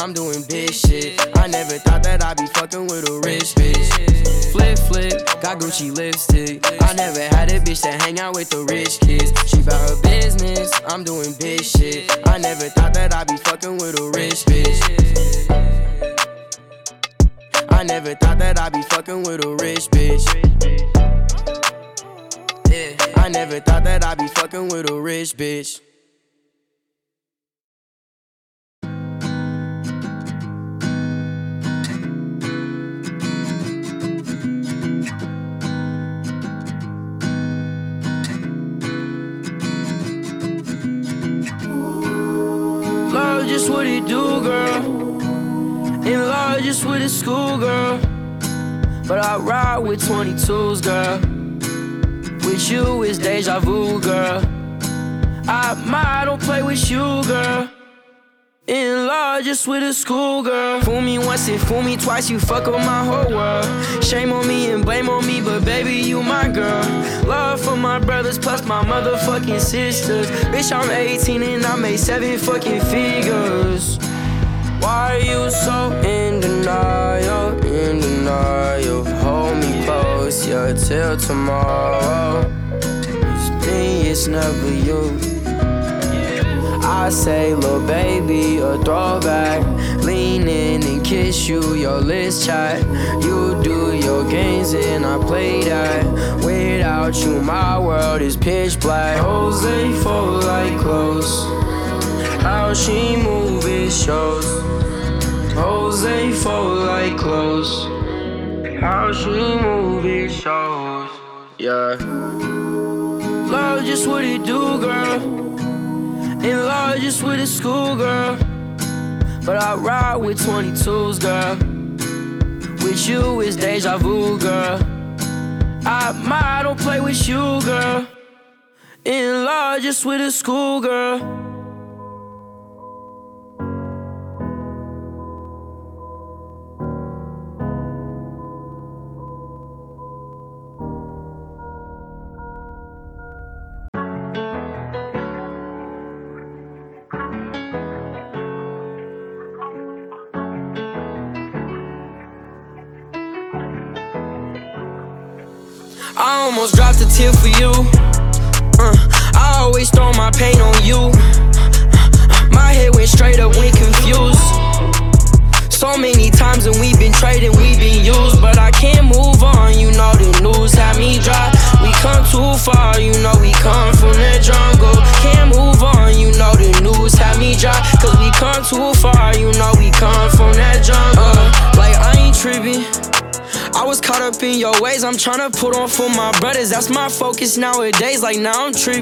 I'm doing big shit. I never thought that I'd be fucking with a rich bitch. Flip, got Gucci lipstick. I never had a bitch that hang out with the rich kids. She bout her business, I'm doing big shit. I never thought that I'd be fucking with a rich bitch. I never thought that I'd be fucking with a rich bitch. Yeah, I never thought that I'd be fucking with a rich bitch. Love just what it do, girl. In love just with a schoolgirl. But I ride with 22s, girl. With you it's deja vu, girl. I don't play with you, girl. In love just with a schoolgirl. Fool me once and fool me twice, you fuck up my whole world. Shame on me and blame on me, but baby, you my girl. Love for my brothers plus my motherfucking sisters. Bitch, I'm 18 and I made 7 fucking figures. Why are you so in denial, in denial? Hold me close, yeah, till tomorrow. It's me, it's never you. I say, little baby, a throwback. Lean in and kiss you, your lips chat. You do your games and I play that. Without you, my world is pitch black. Jose fold like clothes. How she move, it shows. Jose fold like clothes. How she move, it shows. Yeah. Love just what it do, girl. In love just with a schoolgirl. But I ride with 22s, girl. With you it's deja vu, girl. I don't play with you, girl. In love just with a schoolgirl. I almost dropped a tear for you. I always throw my pain on you. My head went straight up when confused. So many times and we've been trading, we've been used. But I can't move on, you know the news had me dry. We come too far, you know we come from the jungle. Can't move on, you know the news had me dry. Cause we come too far, you know we come from that jungle. Like I ain't tripping, I was caught up in your ways, I'm tryna put on for my brothers. That's my focus nowadays, like now I'm tripping.